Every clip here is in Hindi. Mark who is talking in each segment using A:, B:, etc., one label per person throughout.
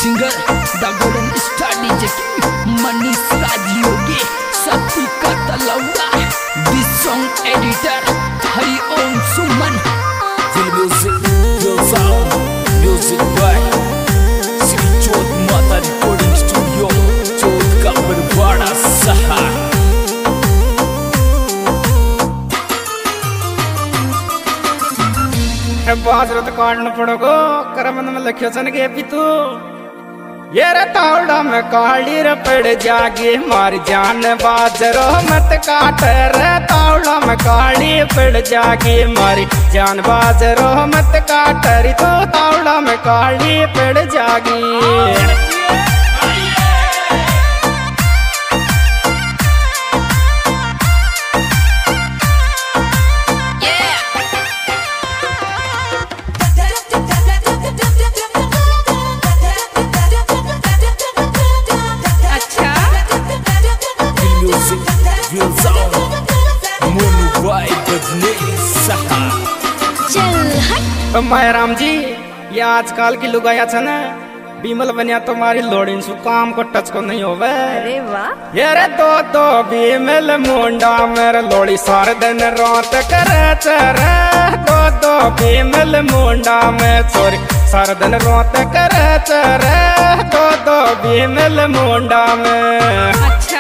A: Singer the golden star DJ Manish Rajyogi Sati का Talauda this song editor Hari Om Suman music by Shri Chauth Mata recording studio चौथ का बड़वाड़ा सहा
B: बाजरत काटन पड़ोगो करमन में लख्यो सन के पितू ये रे तावड़ा में काली रे पड़ जागी मार जान बाजरो मत काट रे तावड़ा में काली पड़ जागी मारी जान बाजरो मत काट री तो तावड़ा में काली पड़ जागी माया राम जी ये आजकल की लुगाया छ ना बीमल बनिया तुम्हारी लोड़ी सु काम को टच को नहीं होवे।
C: अरे वाह
B: ये रे दो बीमल मुंडा मेरे लोड़ी सार दिन रात करे चरे दो बीमल मुंडा में चोरी सार दिन रात करे चरे दो बीमल मुंडा में।
C: अच्छा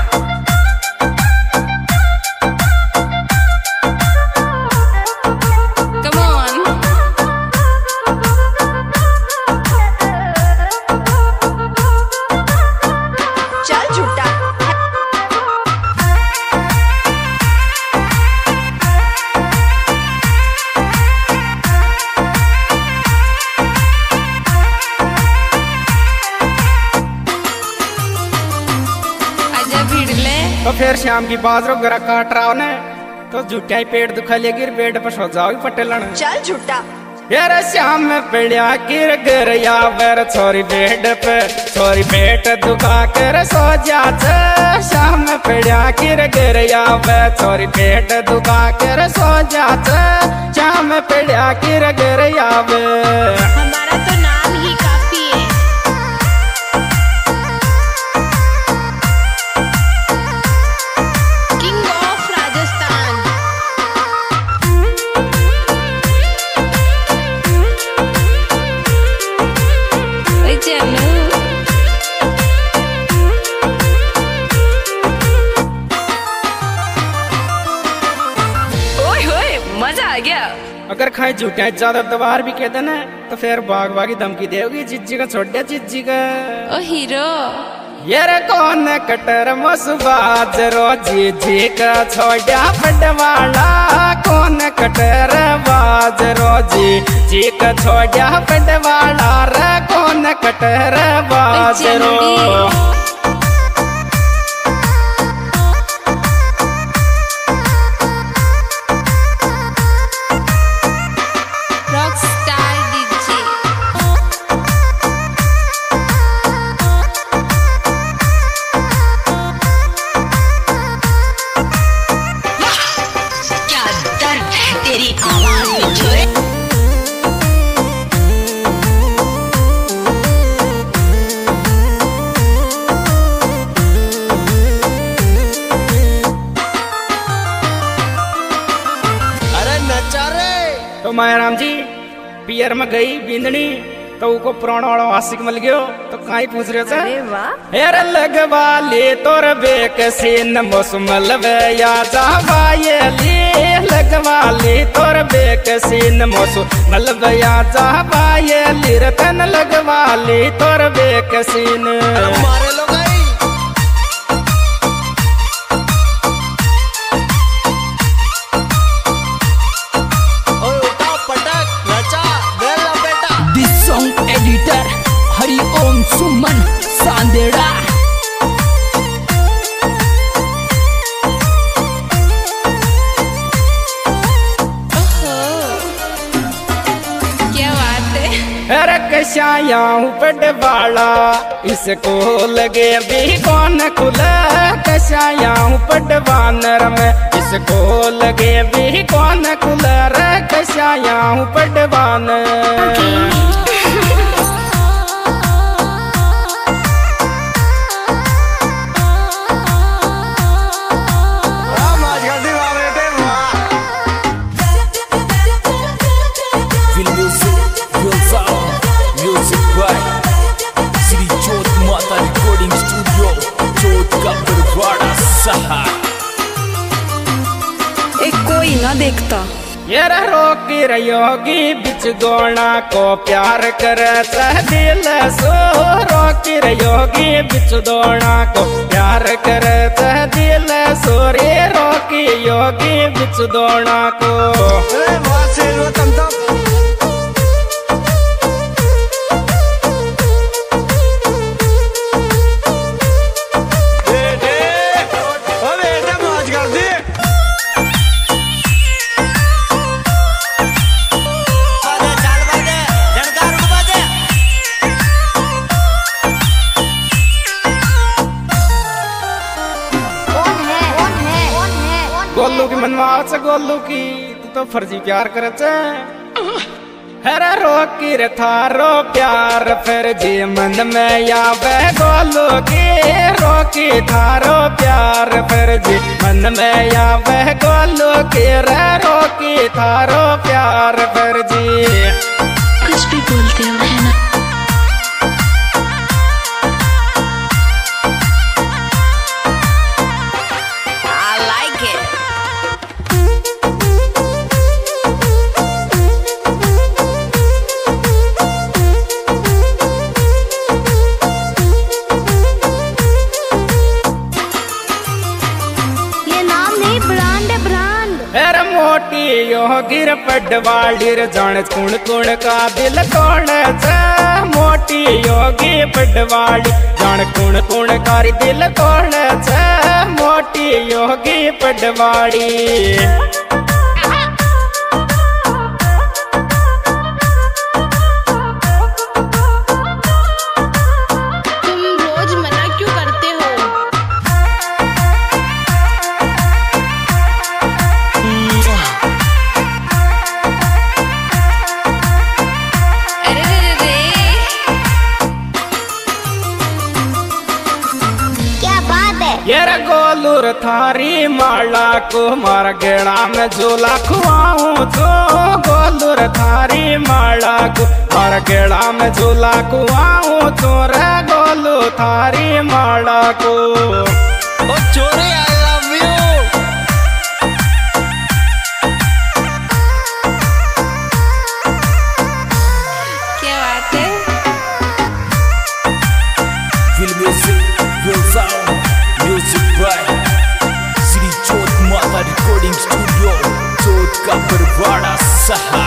B: तो फिर शाम की बाजरो गरा काट रहा ने तो झूठा ही पेट दुखा ले गिर बेड पर सो जाओ पटेलन
C: चल झूठा
B: यार शाम में पड़ा गिर गिर या वर छोरी बेड पे छोरी पेट दुखा कर सो जा शाम में पड़ा गिर या वर छोरी पेट दुखा कर सो जा शाम में पड़ा गिर या वर
C: हमारा तो नाम ही काफी है। मजा आ गया।
B: अगर खाए झूठे ज्यादा दबार भी कह देना तो फिर बाग बागी धमकी देगी जिज्जी का छोड़ दिया जिज्जी का।
C: ओ हीरो
B: यार कौन कटर मसुबाज रोजी जी का छोड़ा पटवाला कौन कटर बाज रोजी जी का छोड़ा पटवाला रे कौन कटर बाज रो तो माया राम जी पियर में गई बिंदनी तो उको पुराना वाला आशिक मिल गयो तो काई पूछ रहे थे।
C: अरे वाह
B: हेर लगवा ले तोर बेक सीन मौसमल या जावाये ले लगवा ले तोर बेक सीन मौसमल या जावाये ले रतन लगवा ले तोर बेक सीन मारे लो गई
A: एडिटर हरि ओम सुमन सांदेड़ा
C: क्या बात है।
B: अरे कशाया पटवाला इसको लगे भी कौन खुला कशाया पटवानर में इसको लगे भी कौन खुला रे कशाया पटवान
A: रिकॉर्डिंग स्टूडियो चोट का बरवाड़ा सहा।
C: एक कोई ना देखता
B: ये रोकी रयोगी बिच गोना को प्यार करे दिल सो। रोकी रयोगी बिच दोना को प्यार करे दिल सो रे। रोकी योगी बिच दोना को गोलू की मनवाच गोलू की तू तो फर्जी प्यार करे हरे रोकी रे थारो प्यार फिर जी मन में यावे गोलू की। रोकी थारो प्यार फिर जी मन में यावे गोलू की रे। रोकी थारो प्यार फिर जी
C: कुछ भी बोलते हो है ना।
B: मोटी योगिर पडवाड़ीर जान कुण कुण का दिल कौन छे। मोटी योगी पडवाड़ी जान कुण कुण का दिल कौन छे। मोटी योगी पडवाड़ी येर गोलूर थारी माला को मार गेड़ा में झूला खुआऊं तो। गोलूर थारी माला को मार गेड़ा में झूला खुआऊं तो रे। गोलू थारी माला को
A: ओ चोरी आई लव यू।
C: क्या बात है।
A: Feel music, feel sound, music by Shri चोट माता रिकॉर्डिंग स्टूडियो चोट का बरवाड़ा सहा।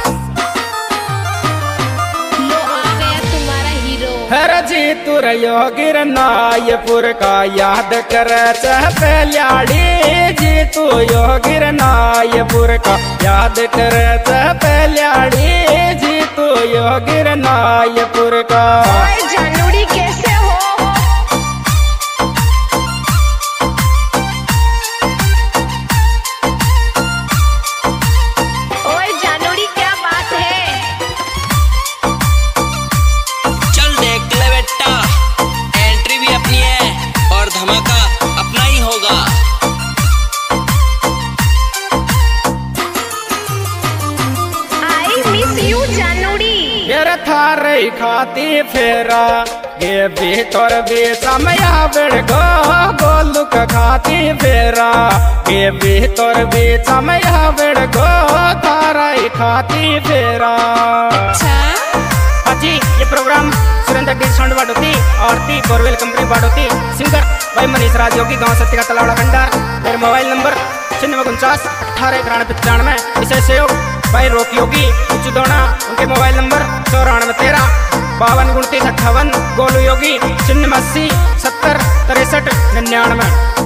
C: लो आ गया तुम्हारा हीरो।
B: हर जी तुर योगिर नायपुर का याद कर पहल्याड़ी। जी तू योगिर नायपुर का याद कर पहल्याड़ी। जी तू योगिर नायपुर का
C: जानूड़ी कैसे हो। ओए जानूड़ी क्या बात है।
D: चल देख ले बेटा, एंट्री भी अपनी है और धमाका अपना ही होगा।
C: आई मिस यू जानूड़ी।
B: ये थारे खाती फेरा ये भीतर भी समय बेड़ गो। गोलू का खाती फेरा ये भीतर भी समय बेड़ गो। थारा खाती फेरा। जी ये program Surendra D sound Badoti Aarti borewell company Badoti. Singer भाई मनीष राज योगी गाँव सत्य का तलावड़ा खंडार। मेरे मोबाइल नंबर 9949 1891 इसे सहयोग भाई रोक योगी उच्चदोना। उनके मोबाइल नंबर 9413 5229 58। गोलू योगी 80 70 63 99।